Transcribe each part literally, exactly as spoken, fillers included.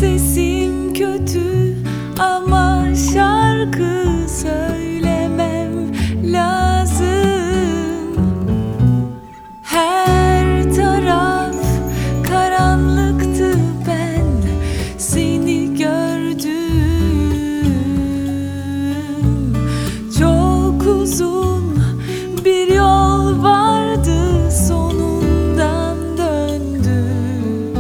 Sesim kötü ama şarkı söylemem lazım. Her taraf karanlıktı, ben seni gördüm. Çok uzun bir yol vardı, sonundan döndüm.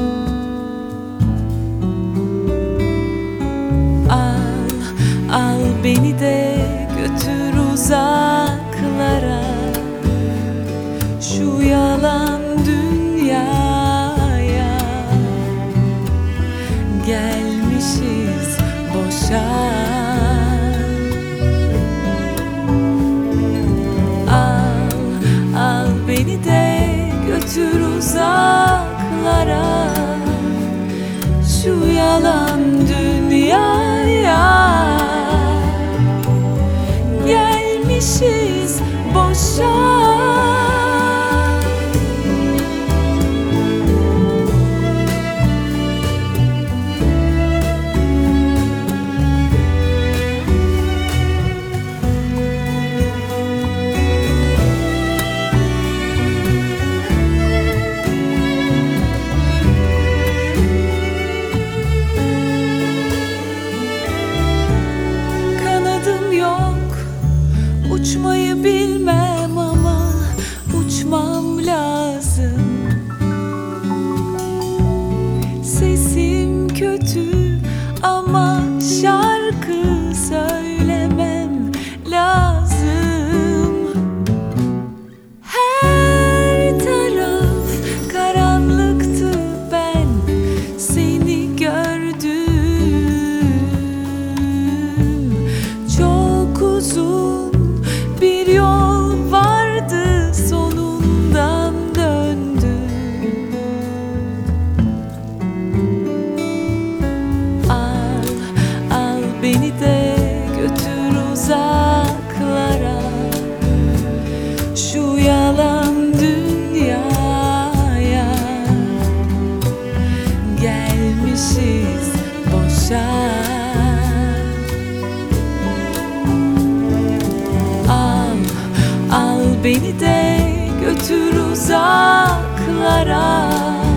Al, al beni de götür uzaklara, şu yalan dünyaya. Gelmişiz boşa. Al, al beni de götür uzaklara, şu yalan dünyaya. Gelmişiz boşa. Uçmayı bilmem ama uçmam lazım. Sesim kötü ama şarkı söylemem lazım. Her taraf karanlıktı, ben seni gördüm. Çok uzun bir yol vardı, sonundan döndüm. Al, al beni de götür uzaklara, şu yalan dünyaya. Gelmişiz boşa. Al beni de götür uzaklara,